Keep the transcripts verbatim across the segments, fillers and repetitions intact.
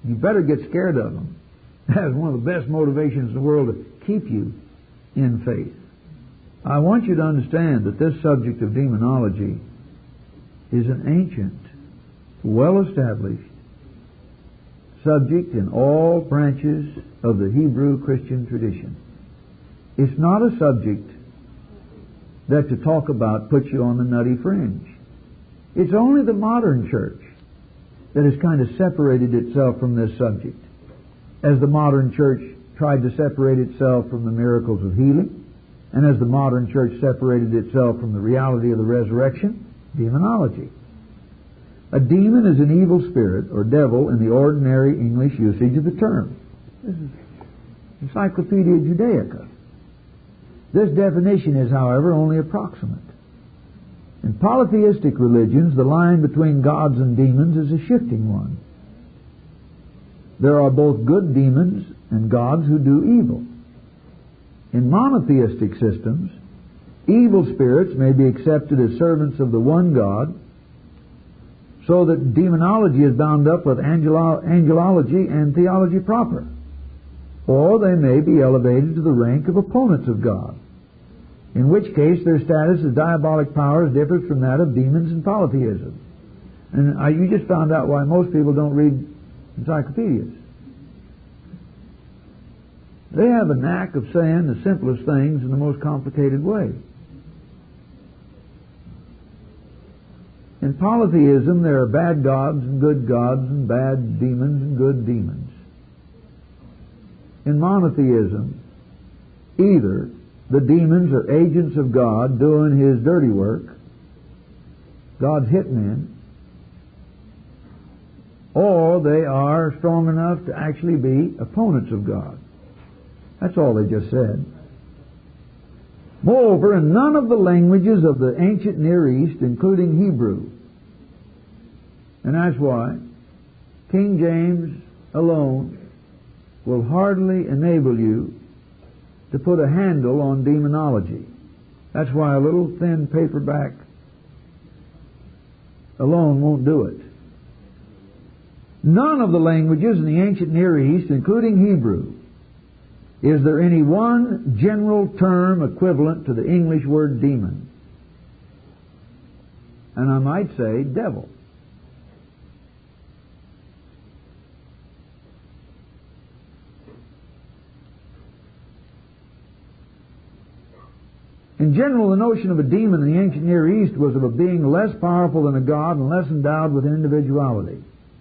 You better get scared of them. That's one of the best motivations in the world to keep you in faith. I want you to understand that this subject of demonology is an ancient, well-established subject in all branches of the Hebrew Christian tradition. It's not a subject that to talk about puts you on the nutty fringe. It's only the modern church that has kind of separated itself from this subject, as the modern church tried to separate itself from the miracles of healing, and as the modern church separated itself from the reality of the resurrection, demonology. A demon is an evil spirit or devil in the ordinary English usage of the term. This is Encyclopedia Judaica. This definition is, however, only approximate. In polytheistic religions, the line between gods and demons is a shifting one. There are both good demons and gods who do evil. In monotheistic systems, evil spirits may be accepted as servants of the one God, so that demonology is bound up with angelo- angelology and theology proper. Or they may be elevated to the rank of opponents of God, in which case their status as diabolic powers differs from that of demons and polytheism. And uh, you just found out why most people don't read encyclopedias. They have a knack of saying the simplest things in the most complicated way. In polytheism, there are bad gods and good gods, and bad demons and good demons. In monotheism, either the demons are agents of God doing His dirty work, God's hitmen, or they are strong enough to actually be opponents of God. That's all they just said. Moreover, in none of the languages of the ancient Near East, including Hebrew, and that's why King James alone will hardly enable you to put a handle on demonology. That's why a little thin paperback alone won't do it. None of the languages in the ancient Near East, including Hebrew, is there any one general term equivalent to the English word demon. And I might say devil. In general, the notion of a demon in the ancient Near East was of a being less powerful than a god and less endowed with individuality.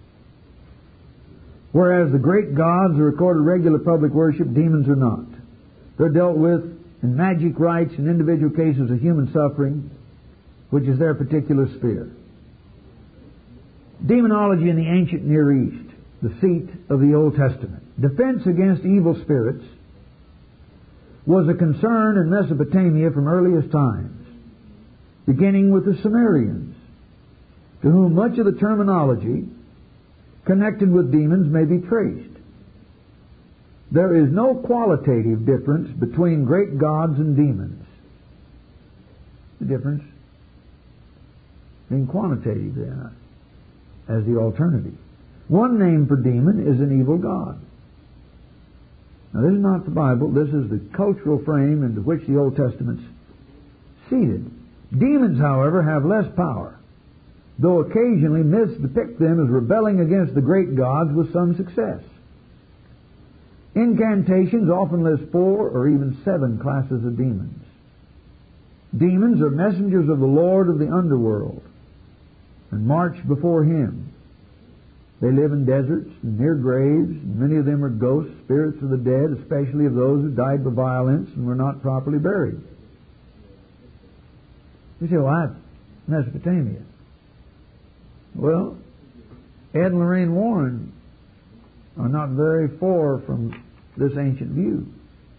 Whereas the great gods are recorded regular public worship, demons are not. They're dealt with in magic rites and individual cases of human suffering, which is their particular sphere. Demonology in the ancient Near East, the seat of the Old Testament. Defense against evil spirits was a concern in Mesopotamia from earliest times, beginning with the Sumerians, to whom much of the terminology connected with demons may be traced. There is no qualitative difference between great gods and demons. The difference being quantitative then, as the alternative. One name for demon is an evil god. Now, this is not the Bible. This is the cultural frame into which the Old Testament's seated. Demons, however, have less power, though occasionally myths depict them as rebelling against the great gods with some success. Incantations often list four or even seven classes of demons. Demons are messengers of the Lord of the underworld and march before Him. They live in deserts and near graves. And many of them are ghosts, spirits of the dead, especially of those who died by violence and were not properly buried. You say, well, that's Mesopotamia. Well, Ed and Lorraine Warren are not very far from this ancient view.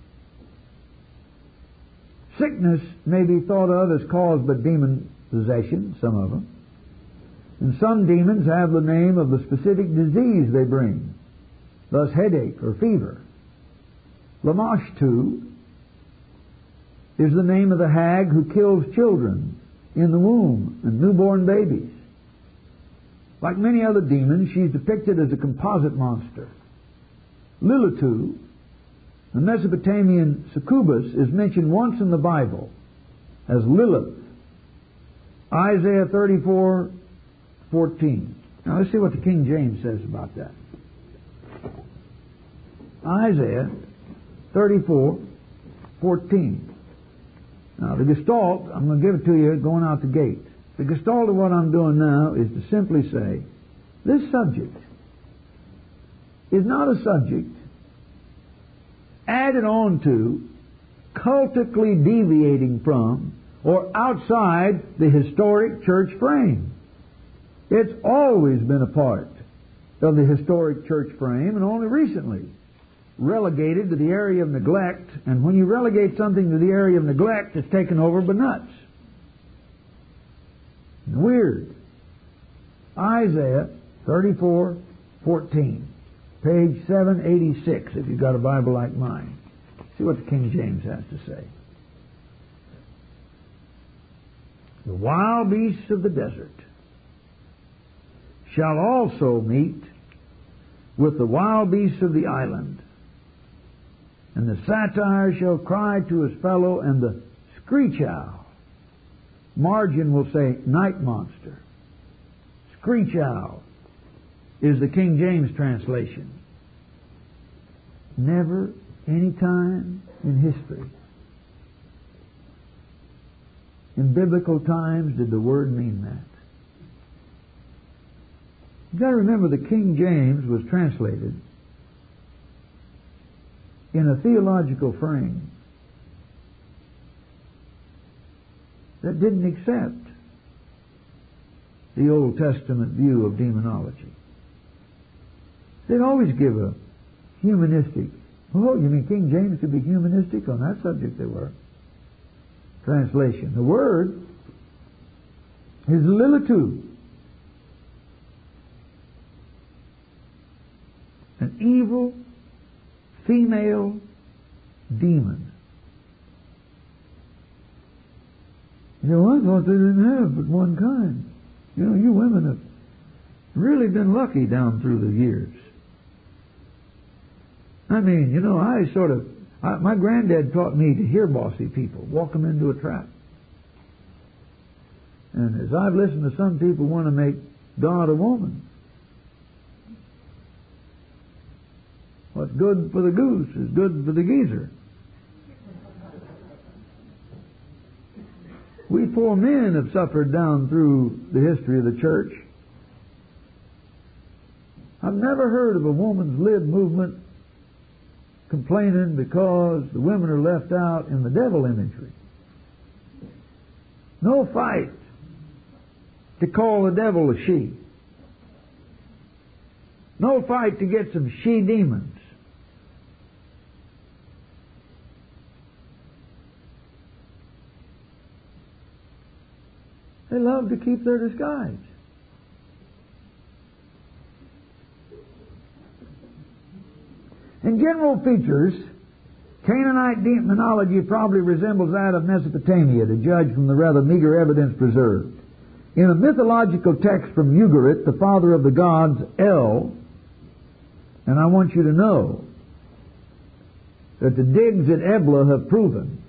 Sickness may be thought of as caused by demon possession, some of them. And some demons have the name of the specific disease they bring, thus headache or fever. Lamashtu is the name of the hag who kills children in the womb and newborn babies. Like many other demons, she's depicted as a composite monster. Lilitu, the Mesopotamian succubus, is mentioned once in the Bible as Lilith. Isaiah thirty-four fourteen. Now let's see what the King James says about that. Isaiah thirty-four fourteen. Now the gestalt, I'm going to give it to you going out the gate. The gestalt of what I'm doing now is to simply say, this subject is not a subject added on to, cultically deviating from, or outside the historic church frame. It's always been a part of the historic church frame, and only recently relegated to the area of neglect. And when you relegate something to the area of neglect, it's taken over by nuts. Weird. Isaiah thirty-four fourteen, page seven eighty-six, if you've got a Bible like mine. See what the King James has to say. The wild beasts of the desert shall also meet with the wild beasts of the island, and the satyr shall cry to his fellow, and the screech owl, margin will say night monster. Screech owl is the King James translation. Never any time in history, in biblical times, did the word mean that. You've got to remember the King James was translated in a theological frame that didn't accept the Old Testament view of demonology. They'd always give a humanistic, oh, you mean King James could be humanistic? On that subject they were. Translation. The word is Lilitu, an evil female demon. You know, I thought they didn't have but one kind. You know, you women have really been lucky down through the years. I mean, you know, I sort of, I, my granddad taught me to hear bossy people, walk them into a trap. And as I've listened to some people want to make God a woman, what's good for the goose is good for the geezer. We poor men have suffered down through the history of the church. I've never heard of a woman's lib movement complaining because the women are left out in the devil imagery. No fight to call the devil a she. No fight to get some she demons. They love to keep their disguise. In general features, Canaanite demonology probably resembles that of Mesopotamia, to judge from the rather meager evidence preserved. In a mythological text from Ugarit, the father of the gods, El, and I want you to know that the digs at Ebla have proven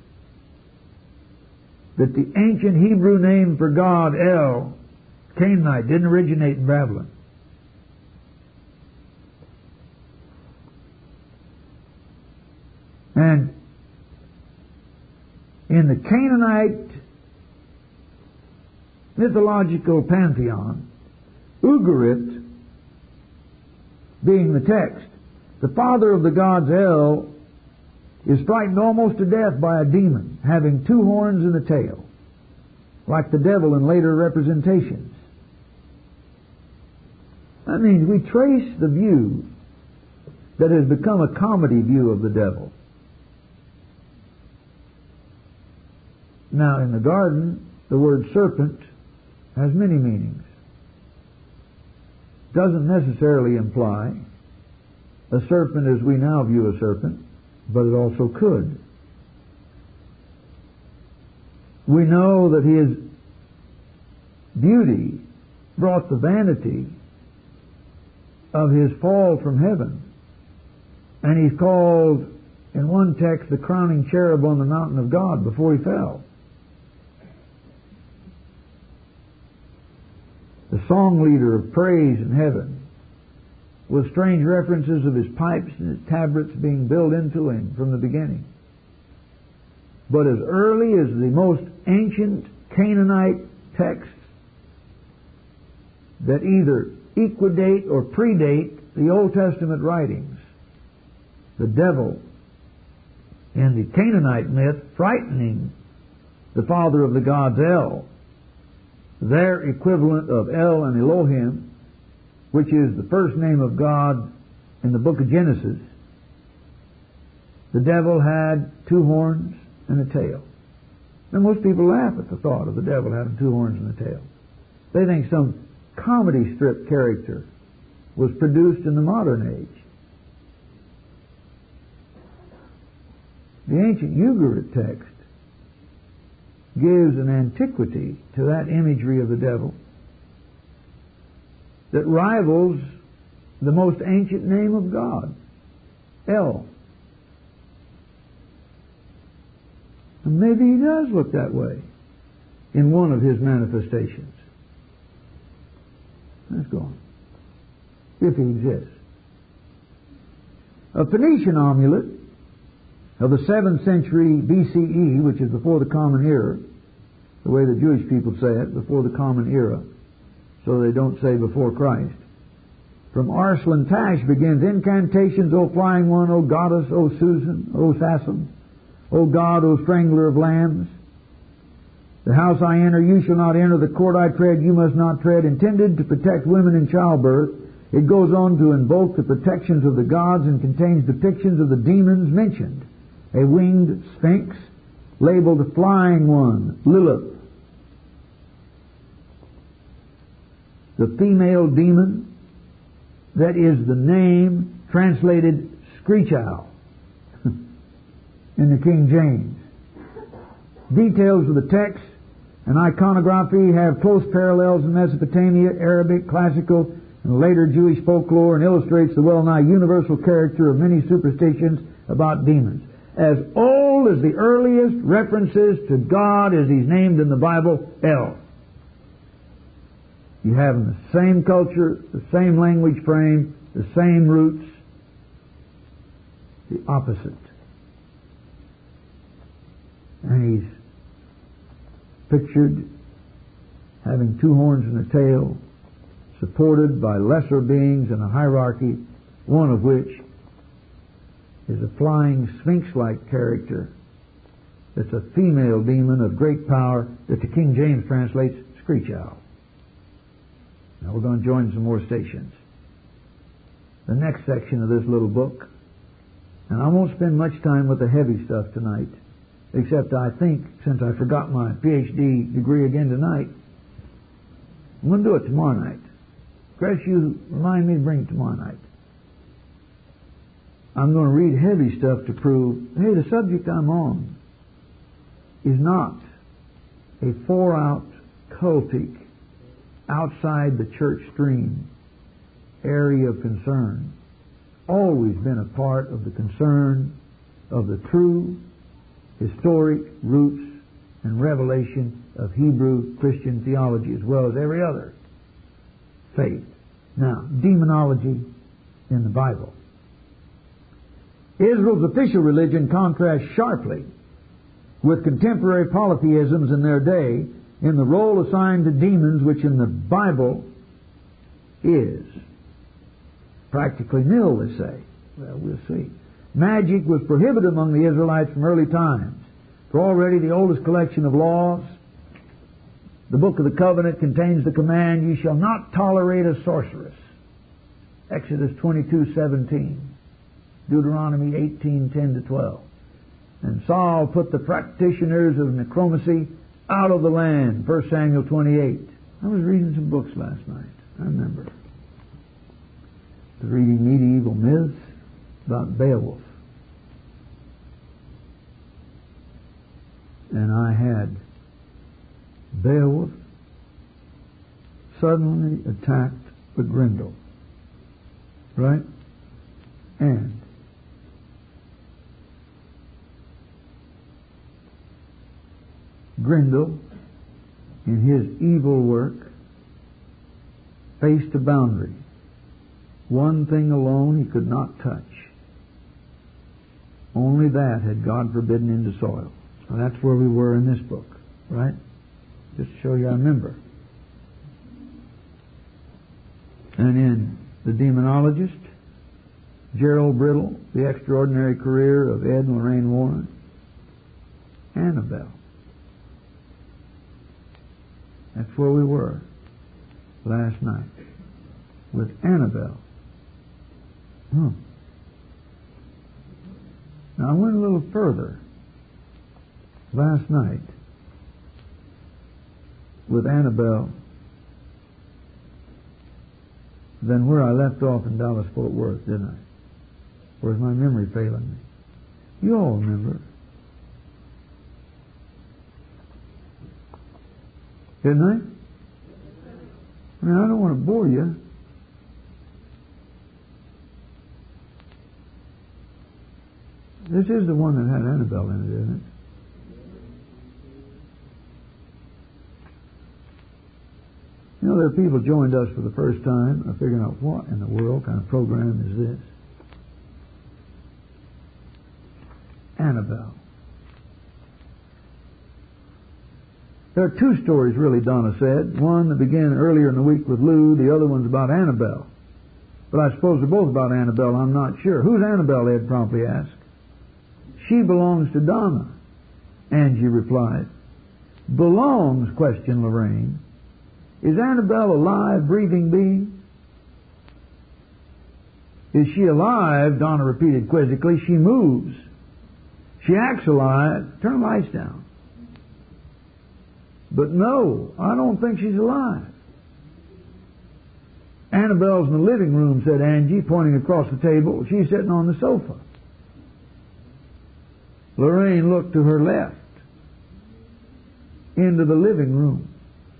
that the ancient Hebrew name for God, El, Canaanite, didn't originate in Babylon. And in the Canaanite mythological pantheon, Ugarit being the text, the father of the gods, El, is frightened almost to death by a demon having two horns and a tail, like the devil in later representations. That means we trace the view that has become a comedy view of the devil. Now, in the garden, the word serpent has many meanings. Doesn't necessarily imply a serpent as we now view a serpent, but it also could. We know that his beauty brought the vanity of his fall from heaven. And he's called, in one text, the crowning cherub on the mountain of God before he fell. The song leader of praise in heaven, with strange references of his pipes and his tabrets being built into him from the beginning. But as early as the most ancient Canaanite texts that either equidate or predate the Old Testament writings, the devil in the Canaanite myth frightening the father of the gods El, their equivalent of El and Elohim, which is the first name of God in the book of Genesis, the devil had two horns and a tail. Now most people laugh at the thought of the devil having two horns and a tail. They think some comedy strip character was produced in the modern age. The ancient Ugarit text gives an antiquity to that imagery of the devil that rivals the most ancient name of God, El. And maybe he does look that way in one of his manifestations. Let's go on. If he exists. A Phoenician amulet of the seventh century B C E, which is before the Common Era, the way the Jewish people say it, before the Common Era, so they don't say before Christ. From Arslan Tash begins, incantations, O flying one, O goddess, O Susan, O Sassam, O God, O strangler of lambs. The house I enter, you shall not enter. The court I tread, you must not tread. Intended to protect women in childbirth, it goes on to invoke the protections of the gods and contains depictions of the demons mentioned. A winged sphinx, labeled the flying one, Lilith. The female demon, that is the name translated screech owl in the King James. Details of the text and iconography have close parallels in Mesopotamia, Arabic, classical, and later Jewish folklore, and illustrates the well-nigh universal character of many superstitions about demons. As old as the earliest references to God as He's named in the Bible, El. You have the same culture, the same language frame, the same roots, the opposite. And He's pictured having two horns and a tail, supported by lesser beings in a hierarchy, one of which is a flying sphinx-like character that's a female demon of great power that the King James translates screech owl. Now we're going to join some more stations. The next section of this little book, and I won't spend much time with the heavy stuff tonight, except I think, since I forgot my P H D degree again tonight, I'm going to do it tomorrow night. Chris, you remind me to bring it tomorrow night. I'm going to read heavy stuff to prove, hey, the subject I'm on is not a four-out cultic, outside the church stream area of concern. Always been a part of the concern of the true historic roots and revelation of Hebrew Christian theology, as well as every other faith. Now, demonology in the Bible. Israel's official religion contrasts sharply with contemporary polytheisms in their day in the role assigned to demons, which in the Bible is practically nil, they say. Well, we'll see. Magic was prohibited among the Israelites from early times. For already the oldest collection of laws, the Book of the Covenant, contains the command, "You shall not tolerate a sorceress." Exodus twenty-two seventeen, Deuteronomy eighteen ten to twelve. And Saul put the practitioners of necromancy out of the land, First Samuel twenty-eight. I was reading some books last night. I remember. I was reading medieval myths about Beowulf. And I had Beowulf suddenly attacked the Grendel. Right? And Grendel, in his evil work, faced a boundary. One thing alone he could not touch. Only that had God forbidden into soil. Well, that's where we were in this book, right? Just to show you I remember. And in The Demonologist, Gerald Brittle, The Extraordinary Career of Ed and Lorraine Warren, Annabelle. That's where we were last night, with Annabelle. Hmm. Now I went a little further last night with Annabelle than where I left off in Dallas Fort Worth, didn't I? Or is my memory failing me? You all remember. Didn't I? I mean, I don't want to bore you. This is the one that had Annabelle in it, isn't it? You know, there are people joined us for the first time are figuring out what in the world kind of program is this. Annabelle. There are two stories, really, Donna said. One that began earlier in the week with Lou. The other one's about Annabelle. But I suppose they're both about Annabelle. I'm not sure. Who's Annabelle? Ed promptly asked. She belongs to Donna, Angie replied. Belongs? Questioned Lorraine. Is Annabelle a live, breathing being? Is she alive? Donna repeated quizzically. She moves. She acts alive. Turn the lights down. But no, I don't think she's alive. Annabelle's in the living room, said Angie, pointing across the table. She's sitting on the sofa. Lorraine looked to her left, into the living room.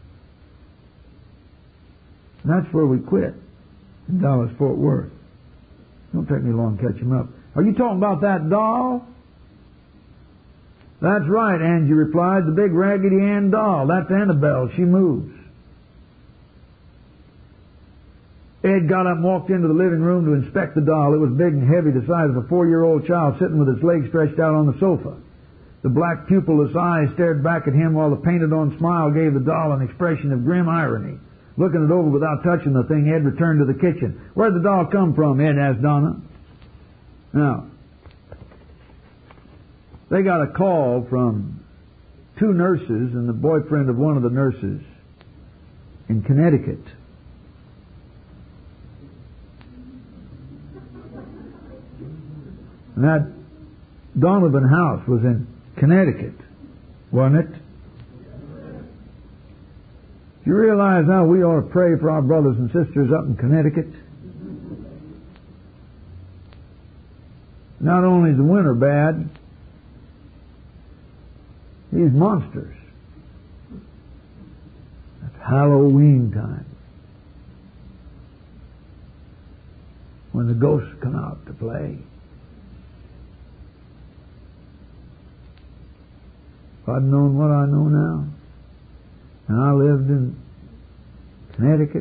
And that's where we quit, in Dallas Fort Worth. Don't take me long to catch him up. Are you talking about that doll? That's right, Angie replied. The big Raggedy Ann doll. That's Annabelle. She moves. Ed got up and walked into the living room to inspect the doll. It was big and heavy, the size of a four-year-old child sitting with its legs stretched out on the sofa. The black pupilless eyes stared back at him while the painted-on smile gave the doll an expression of grim irony. Looking it over without touching the thing, Ed returned to the kitchen. Where'd the doll come from, Ed asked Donna. Now, they got a call from two nurses and the boyfriend of one of the nurses in Connecticut. And that Donovan house was in Connecticut, wasn't it? Do you realize how we ought to pray for our brothers and sisters up in Connecticut? Not only is the winter bad, these monsters. It's Halloween time, when the ghosts come out to play. If I'd known what I know now, and I lived in Connecticut,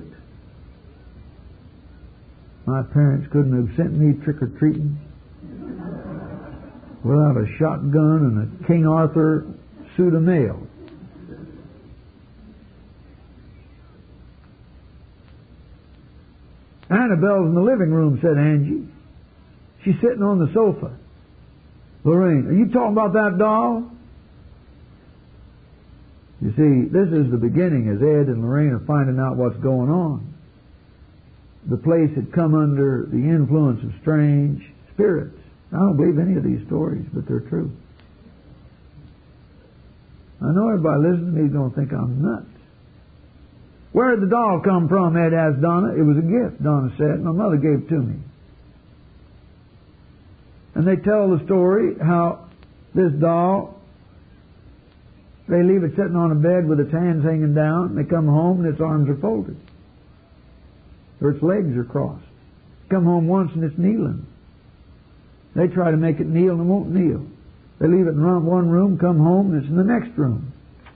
my parents couldn't have sent me trick-or-treating without a shotgun and a King Arthur suit of mail. Annabelle's in the living room, said Angie. She's sitting on the sofa. Lorraine, are you talking about that doll? You see, this is the beginning as Ed and Lorraine are finding out what's going on. The place had come under the influence of strange spirits. I don't believe any of these stories, but they're true. I know everybody listening to me is going to think I'm nuts. Where did the doll come from, Ed asked Donna. It was a gift, Donna said. My mother gave it to me. And they tell the story how this doll, they leave it sitting on a bed with its hands hanging down, and they come home and its arms are folded, or its legs are crossed. Come home once and it's kneeling. They try to make it kneel and it won't kneel. They leave it in one room, come home, and it's in the next room.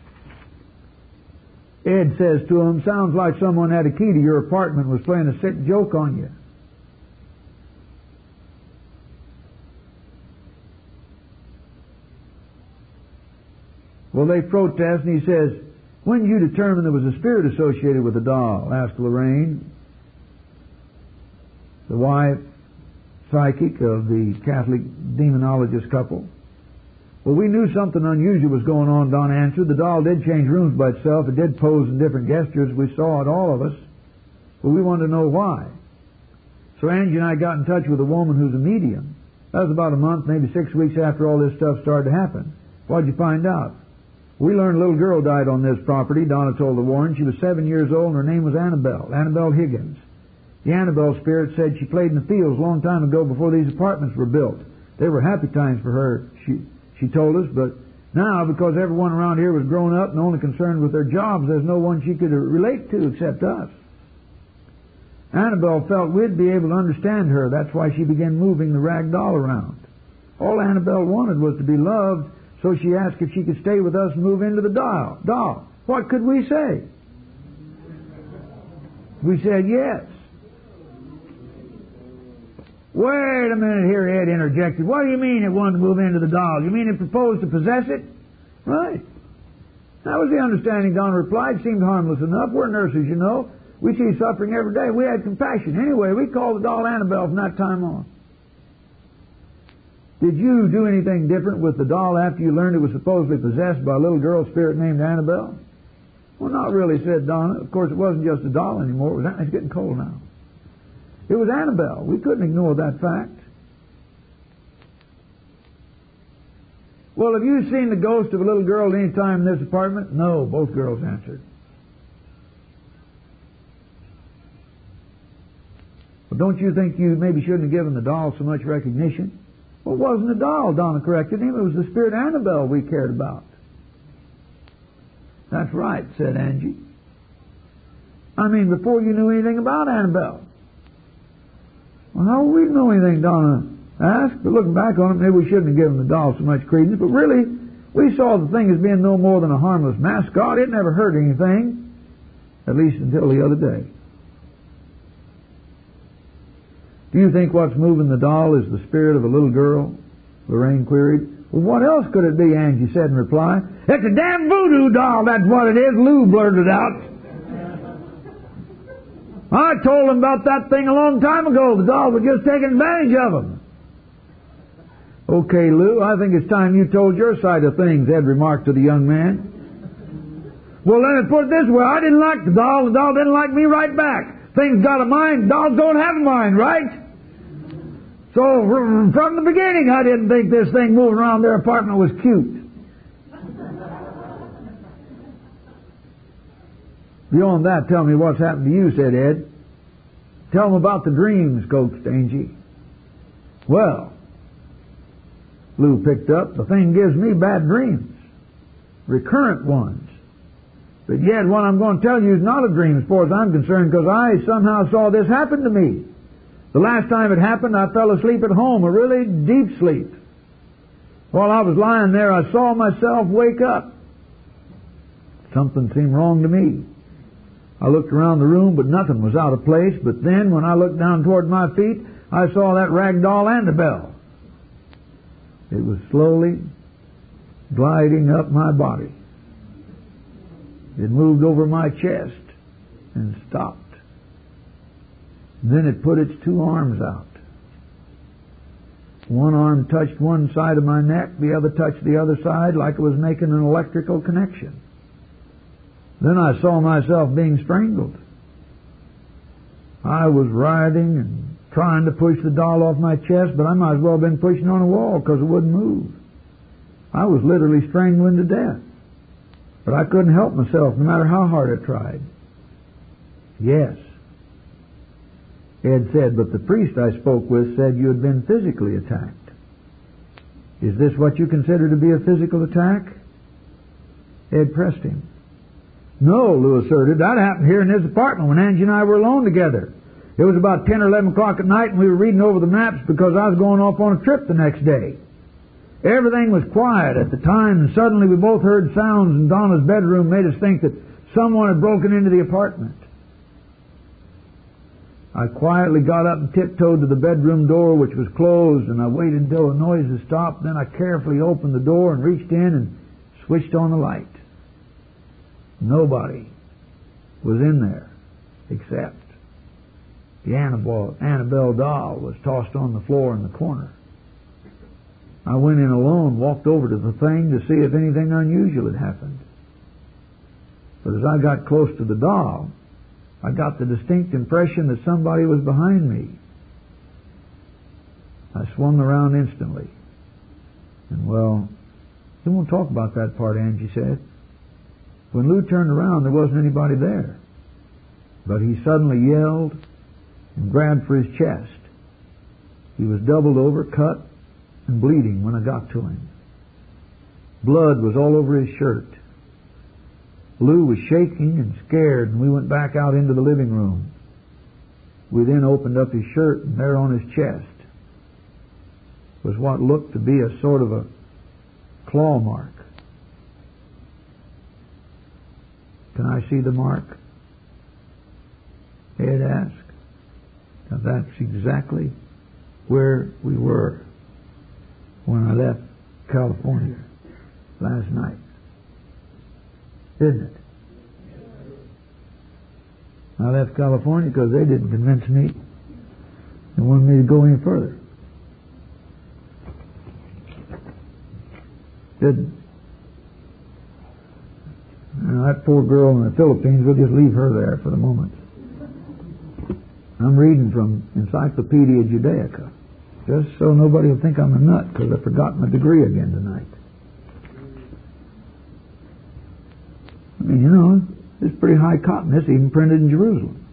Ed says to him, sounds like someone had a key to your apartment and was playing a sick joke on you. Well, they protest, and he says, when did you determine there was a spirit associated with the doll? Asked Lorraine, the wife, psychic of the Catholic demonologist couple. Well, we knew something unusual was going on, Don answered. The doll did change rooms by itself. It did pose in different gestures. We saw it, all of us. But we wanted to know why. So Angie and I got in touch with a woman who's a medium. That was about a month, maybe six weeks after all this stuff started to happen. What'd you find out? We learned a little girl died on this property, Donna told the Warren. She was seven years old, and her name was Annabelle, Annabelle Higgins. The Annabelle spirit said she played in the fields a long time ago before these apartments were built. They were happy times for her, she, she told us, but now, because everyone around here was grown up and only concerned with their jobs, there's no one she could relate to except us. Annabelle felt we'd be able to understand her. That's why she began moving the rag doll around. All Annabelle wanted was to be loved, so she asked if she could stay with us and move into the doll. doll. What could we say? We said yes. Wait a minute here, Ed interjected. What do you mean it wanted to move into the doll? You mean it proposed to possess it? Right. That was the understanding, Don replied. Seemed harmless enough. We're nurses, you know. We see suffering every day. We had compassion. Anyway, we called the doll Annabelle from that time on. Did you do anything different with the doll after you learned it was supposedly possessed by a little girl spirit named Annabelle? Well, not really, said Donna. Of course, it wasn't just a doll anymore. It was, it's getting cold now. It was Annabelle. We couldn't ignore that fact. Well, have you seen the ghost of a little girl at any time in this apartment? No, both girls answered. Well, don't you think you maybe shouldn't have given the doll so much recognition? Well, it wasn't a doll, Donna corrected him. It was the spirit Annabelle we cared about. That's right, said Angie. I mean, before you knew anything about Annabelle. Well, how would we know anything, Donna asked? But looking back on it, maybe we shouldn't have given the doll so much credence. But really, we saw the thing as being no more than a harmless mascot. It never hurt anything, at least until the other day. Do you think what's moving the doll is the spirit of a little girl? Lorraine queried. Well, what else could it be, Angie said in reply. It's a damn voodoo doll, that's what it is, Lou blurted out. I told him about that thing a long time ago. The doll was just taking advantage of him. Okay, Lou, I think it's time you told your side of things, Ed remarked to the young man. Well, let me put it this way. I didn't like the doll. The doll didn't like me right back. Things got a mind. Dolls don't have a mind, right? So from the beginning, I didn't think this thing moving around their apartment was cute. Beyond that, tell me what's happened to you, said Ed. Tell them about the dreams, coaxed Angie. Well, Lou picked up, the thing gives me bad dreams. Recurrent ones. But yet what I'm going to tell you is not a dream as far as I'm concerned, because I somehow saw this happen to me. The last time it happened, I fell asleep at home, a really deep sleep. While I was lying there, I saw myself wake up. Something seemed wrong to me. I looked around the room, but nothing was out of place. But then, when I looked down toward my feet, I saw that rag doll Annabelle. It was slowly gliding up my body. It moved over my chest and stopped. Then it put its two arms out. One arm touched one side of my neck, the other touched the other side, like it was making an electrical connection. Then I saw myself being strangled. I was writhing and trying to push the doll off my chest, but I might as well have been pushing on a wall because it wouldn't move. I was literally strangling to death. But I couldn't help myself no matter how hard I tried. Yes. Ed said, but the priest I spoke with said you had been physically attacked. Is this what you consider to be a physical attack? Ed pressed him. No, Lou asserted. That happened here in his apartment when Angie and I were alone together. It was about ten or eleven o'clock at night, and we were reading over the maps because I was going off on a trip the next day. Everything was quiet at the time, and suddenly we both heard sounds in Donna's bedroom made us think that someone had broken into the apartment. I quietly got up and tiptoed to the bedroom door, which was closed, and I waited until the noises stopped. Then I carefully opened the door and reached in and switched on the light. Nobody was in there except the Annabelle, Annabelle doll was tossed on the floor in the corner. I went in alone, walked over to the thing to see if anything unusual had happened. But as I got close to the doll, I got the distinct impression that somebody was behind me. I swung around instantly. And, well, you won't talk about that part, Angie said. When Lou turned around, there wasn't anybody there. But he suddenly yelled and grabbed for his chest. He was doubled over, cut, and bleeding when I got to him. Blood was all over his shirt. Lou was shaking and scared, and we went back out into the living room. We then opened up his shirt, and there on his chest was what looked to be a sort of a claw mark. Can I see the mark? Ed asked. Now that's exactly where we were when I left California last night. Isn't it? I left California because they didn't convince me and wanted me to go any further. Didn't. Now, that poor girl in the Philippines, we'll just leave her there for the moment. I'm reading from Encyclopedia Judaica, just so nobody will think I'm a nut because I've forgotten my degree again tonight. I mean, you know, it's pretty high cotton. This even printed in Jerusalem.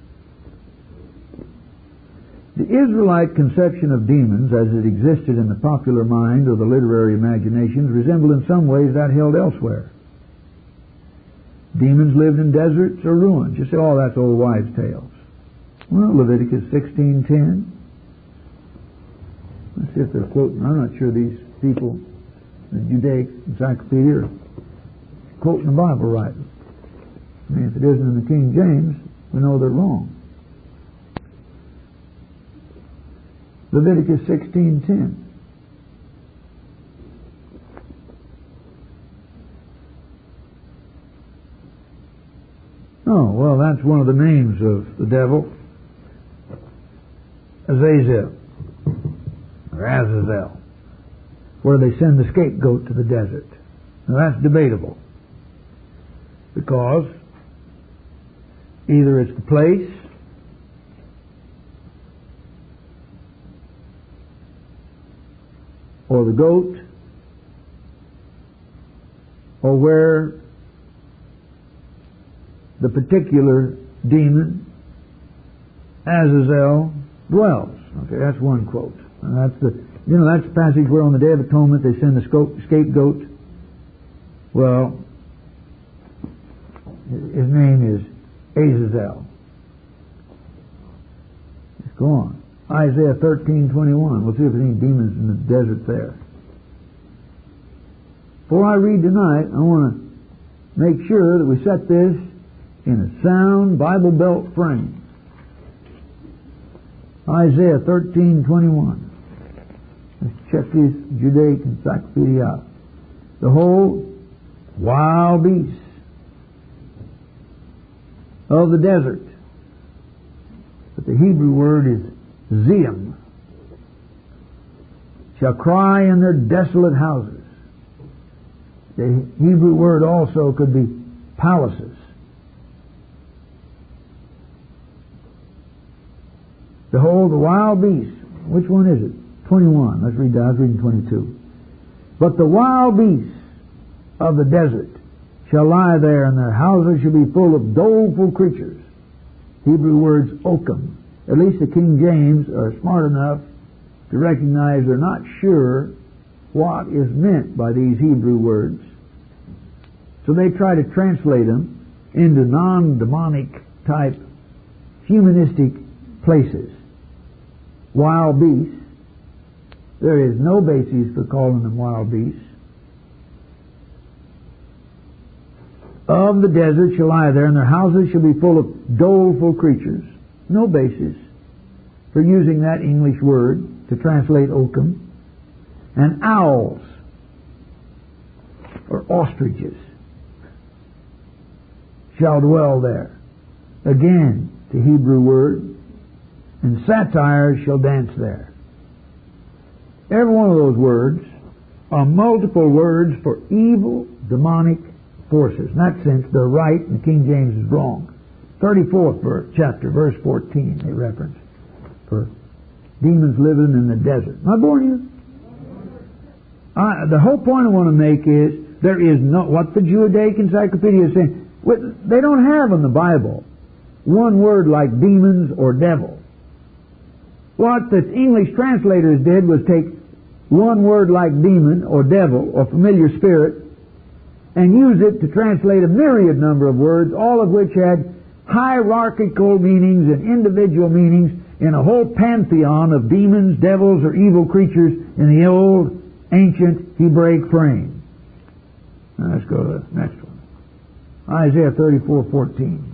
The Israelite conception of demons as it existed in the popular mind or the literary imaginations resembled in some ways that held elsewhere. Demons lived in deserts or ruins. You say, oh, that's old wives' tales. Well, Leviticus sixteen ten. Let's see if they're quoting. I'm not sure these people, the Judaic Encyclopedia, are quoting the Bible right. I mean, if it isn't in the King James, we know they're wrong. Leviticus sixteen ten. Oh, well, that's one of the names of the devil. Azazel, or Azazel, where they send the scapegoat to the desert. Now that's debatable, because either it's the place or the goat or where the particular demon, Azazel, dwells. Okay, that's one quote. And that's the, you know, that's the passage where on the Day of Atonement they send the scapegoat. Well, his name is Azazel. Let's go on. Isaiah thirteen twenty-one. We'll see if there's any demons in the desert there. Before I read tonight, I want to make sure that we set this in a sound Bible Belt frame. Isaiah thirteen twenty-one. Let's check this Judaic Encyclopedia out. The whole wild beasts of the desert. But the Hebrew word is Zeum. Shall cry in their desolate houses. The Hebrew word also could be palaces. Behold, the wild beasts. Which one is it? twenty-one. Let's read that. I was reading twenty-two. But the wild beasts of the desert shall lie there, and their houses shall be full of doleful creatures. Hebrew words okum. At least the King James are smart enough to recognize they're not sure what is meant by these Hebrew words. So they try to translate them into non-demonic type humanistic places. Wild beasts. There is no basis for calling them wild beasts. Of the desert shall lie there, and their houses shall be full of doleful creatures. No basis for using that English word to translate oakum. And owls, or ostriches, shall dwell there. Again, the Hebrew word. And satyrs shall dance there. Every one of those words are multiple words for evil, demonic forces. In that sense, they're right and the King James is wrong. thirty-fourth verse, chapter, verse fourteen, they reference for demons living in the desert. Am I boring you? I, the whole point I want to make is there is no, what the Judaic Encyclopedia is saying, they don't have in the Bible one word like demons or devil. What the English translators did was take one word like demon or devil or familiar spirit and use it to translate a myriad number of words, all of which had hierarchical meanings and individual meanings in a whole pantheon of demons, devils, or evil creatures in the old, ancient Hebraic frame. Now let's go to the next one. Isaiah thirty-four fourteen.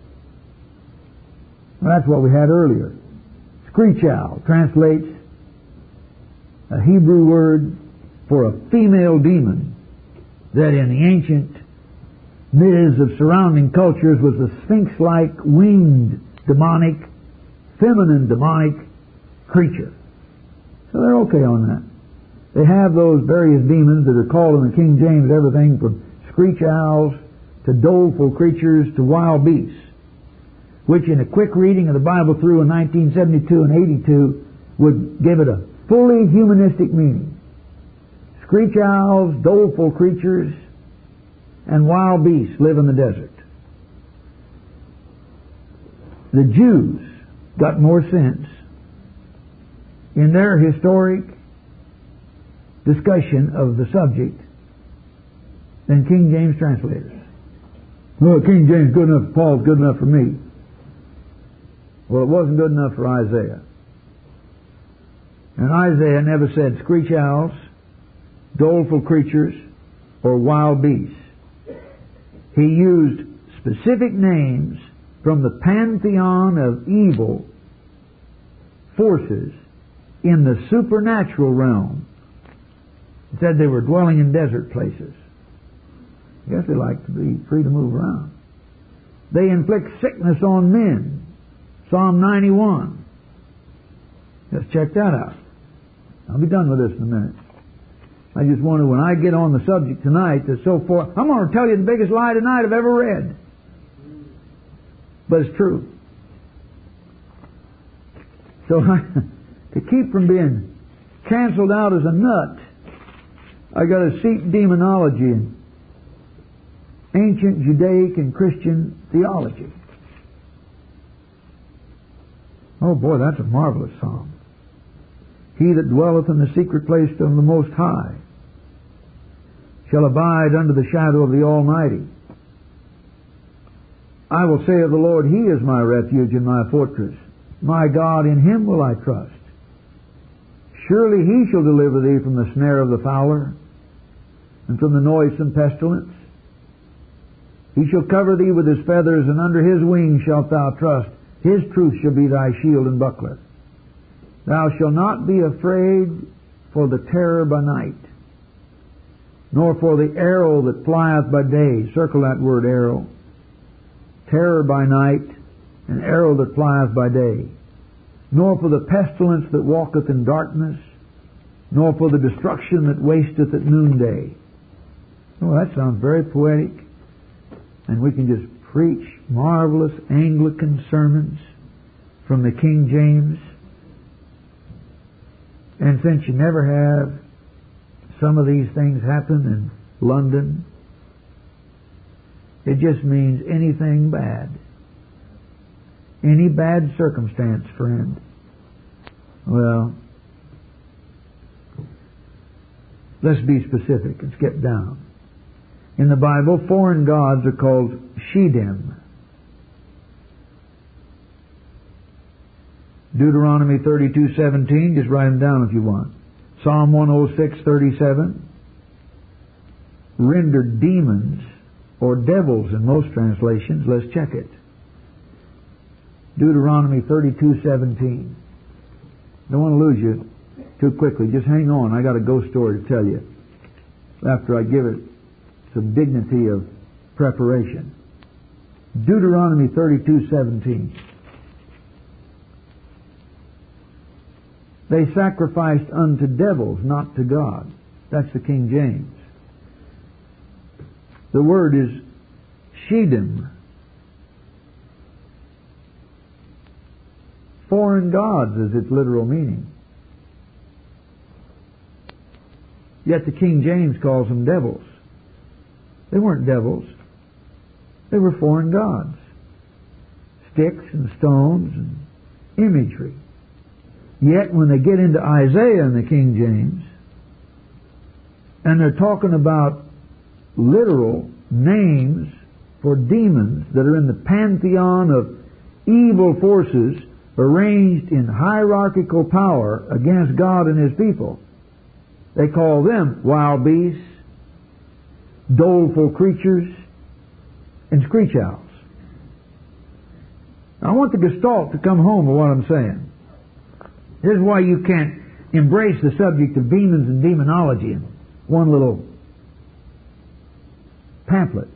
Well, that's what we had earlier. Screech owl translates a Hebrew word for a female demon that in the ancient myths of surrounding cultures was a sphinx-like winged demonic, feminine demonic creature. So they're okay on that. They have those various demons that are called in the King James everything from screech owls to doleful creatures to wild beasts, which in a quick reading of the Bible through in nineteen seventy-two and eighty-two would give it a fully humanistic meaning. Screech owls, doleful creatures, and wild beasts live in the desert. The Jews got more sense in their historic discussion of the subject than King James translators. Well, King James good enough for Paul's good enough for me. Well, it wasn't good enough for Isaiah. And Isaiah never said screech owls, doleful creatures, or wild beasts. He used specific names from the pantheon of evil forces in the supernatural realm. He said they were dwelling in desert places. I guess they like to be free to move around. They inflict sickness on men. Psalm ninety-one. Let's check that out. I'll be done with this in a minute. I just wonder when I get on the subject tonight that so far, I'm going to tell you the biggest lie tonight I've ever read. But it's true. So I, to keep from being canceled out as a nut, I got to seek demonology in ancient Judaic and Christian theology. Oh boy, that's a marvelous psalm. He that dwelleth in the secret place of the Most High shall abide under the shadow of the Almighty. I will say of the Lord, He is my refuge and my fortress. My God, in Him will I trust. Surely He shall deliver thee from the snare of the fowler and from the noisome pestilence. He shall cover thee with His feathers, and under His wings shalt thou trust. His truth shall be thy shield and buckler. Thou shalt not be afraid for the terror by night, nor for the arrow that flieth by day. Circle that word, arrow. Terror by night, and arrow that flieth by day. Nor for the pestilence that walketh in darkness, nor for the destruction that wasteth at noonday. Oh, that sounds very poetic. And we can just preach marvelous Anglican sermons from the King James. And since you never have some of these things happen in London, it just means anything bad. Any bad circumstance, friend. Well, let's be specific and skip down. In the Bible, foreign gods are called Shedim. Deuteronomy thirty-two seventeen, just write them down if you want. Psalm one oh six thirty-seven, rendered demons or devils in most translations. Let's check it. Deuteronomy thirty-two seventeen. Don't want to lose you too quickly. Just hang on. I got a ghost story to tell you after I give it some dignity of preparation. Deuteronomy thirty-two seventeen. They sacrificed unto devils, not to God. That's the King James. The word is Shedim. Foreign gods is its literal meaning. Yet the King James calls them devils. They weren't devils. They were foreign gods. Sticks and stones and imagery. Yet when they get into Isaiah in the King James, and they're talking about literal names for demons that are in the pantheon of evil forces arranged in hierarchical power against God and His people, they call them wild beasts, doleful creatures, and screech owls. Now, I want the Gestalt to come home with what I'm saying. This is why you can't embrace the subject of demons and demonology in one little pamphlet.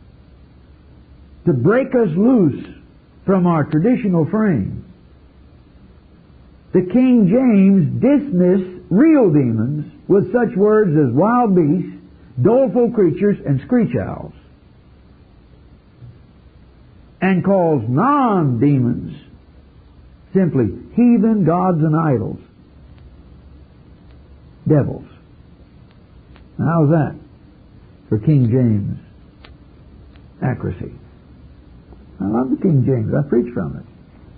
To break us loose from our traditional frame, the King James dismissed real demons with such words as wild beasts, doleful creatures, and screech owls, and calls non-demons simply heathen gods and idols, devils. Now, how's that for King James accuracy? I love the King James. I preach from it.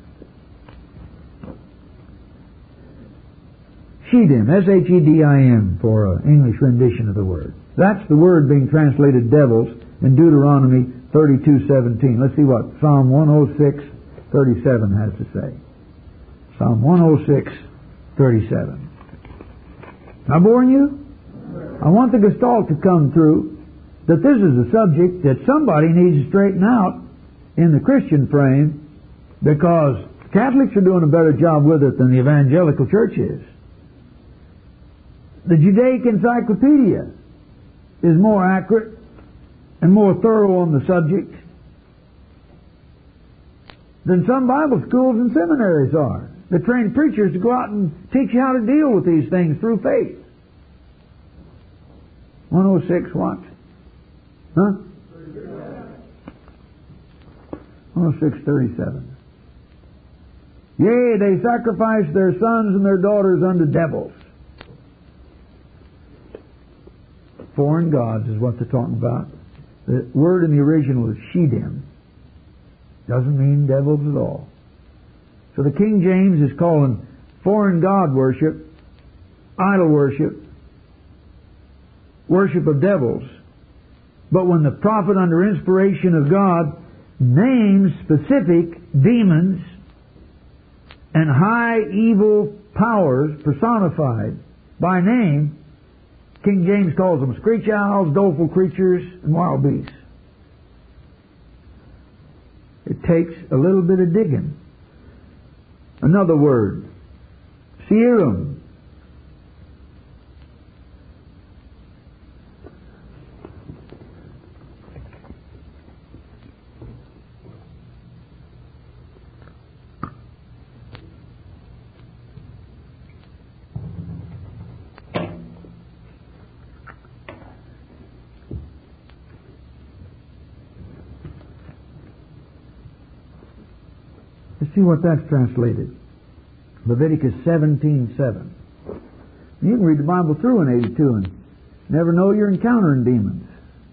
Shedim, S H E D I M, for an English rendition of the word. That's the word being translated devils in Deuteronomy thirty-two seventeen. Let's see what Psalm one oh six thirty-seven has to say. Psalm one oh six thirty-seven. Am I boring you? I want the Gestalt to come through that this is a subject that somebody needs to straighten out in the Christian frame, because Catholics are doing a better job with it than the evangelical church is. The Judaic Encyclopedia is more accurate and more thorough on the subject than some Bible schools and seminaries are that train preachers to go out and teach you how to deal with these things through faith. one oh six what? Huh? one oh six thirty-seven. Yea, they sacrifice their sons and their daughters unto devils. Foreign gods is what they're talking about. The word in the original is Shedim. Doesn't mean devils at all. So the King James is calling foreign god worship, idol worship, worship of devils. But when the prophet, under inspiration of God, names specific demons and high evil powers personified by name, King James calls them screech owls, doleful creatures, and wild beasts. It takes a little bit of digging. Another word, Seerum. Let's see what that's translated. Leviticus seventeen seven. You can read the Bible through in eighty-two and never know you're encountering demons.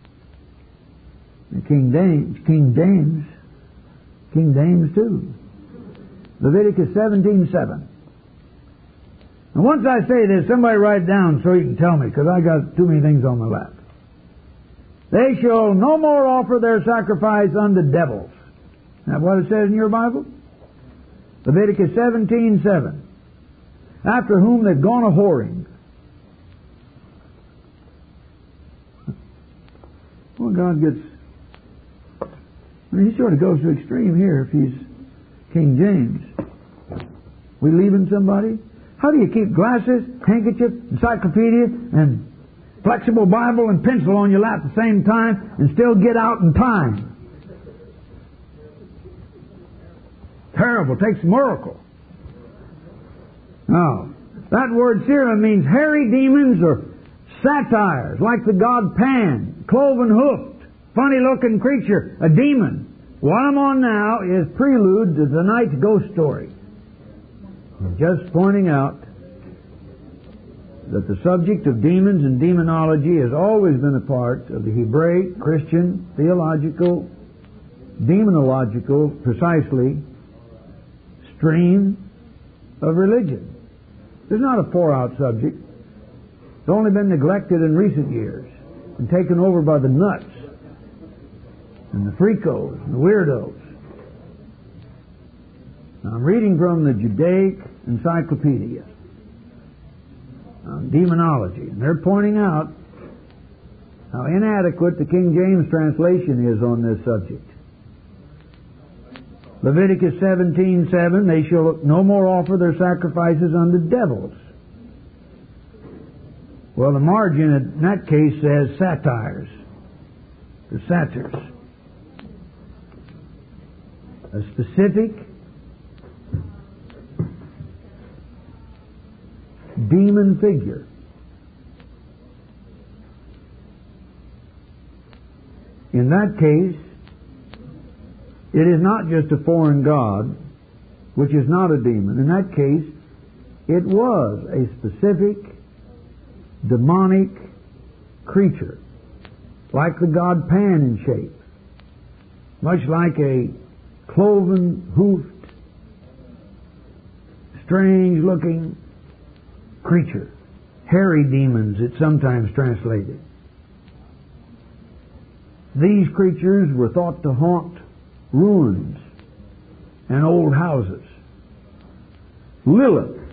And King James, King James, King James too. Leviticus seventeen seven. And once I say this, somebody write it down so you can tell me, because I got too many things on my lap. They shall no more offer their sacrifice unto devils. Is that what it says in your Bible? Leviticus seventeen seven. After whom they've gone a whoring. Well, God gets... I mean, he sort of goes to extreme here if he's King James. We leaving somebody? How do you keep glasses, handkerchief, encyclopedia, and flexible Bible and pencil on your lap at the same time and still get out in time? Terrible. Takes a miracle. Now, that word serum means hairy demons or satyrs, like the god Pan, cloven-hoofed, funny-looking creature, a demon. What I'm on now is prelude to tonight's ghost story. I'm just pointing out that the subject of demons and demonology has always been a part of the Hebraic, Christian, theological, demonological, precisely, stream of religion. It's not a pour-out subject. It's only been neglected in recent years and taken over by the nuts and the freakos and the weirdos. Now, I'm reading from the Judaic Encyclopedia on demonology, and they're pointing out how inadequate the King James translation is on this subject. Leviticus seventeen seven, they shall no more offer their sacrifices unto devils. Well, the margin in that case says satyrs. The satyrs. A specific demon figure. In that case, it is not just a foreign god, which is not a demon. In that case, it was a specific demonic creature, like the god Pan in shape, much like a cloven-hoofed, strange-looking creature. Hairy demons, it's sometimes translated. These creatures were thought to haunt ruins and old houses. Lilith,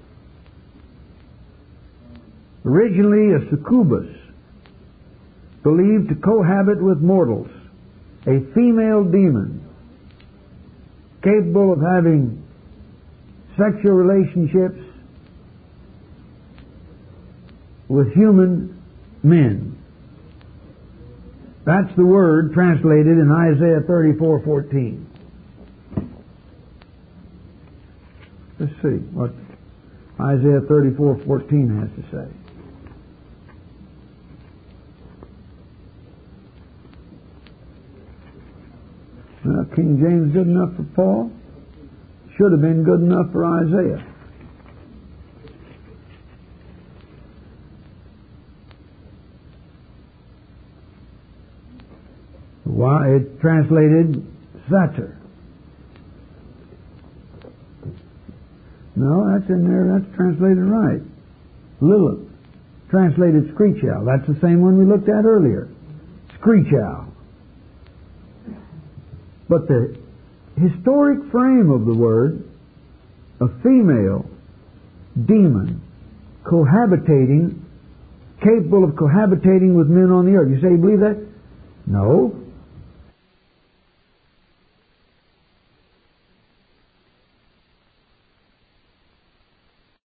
originally a succubus, believed to cohabit with mortals, a female demon capable of having sexual relationships with human men. That's the word translated in Isaiah thirty-four fourteen. Let's see what Isaiah thirty-four fourteen has to say. Well, King James good enough for Paul. Should have been good enough for Isaiah. Why it translated satyr. No, that's in there. That's translated right. Lilith, translated screech owl. That's the same one we looked at earlier. Screech owl. But the historic frame of the word, a female demon cohabitating, capable of cohabitating with men on the earth. You say you believe that? No.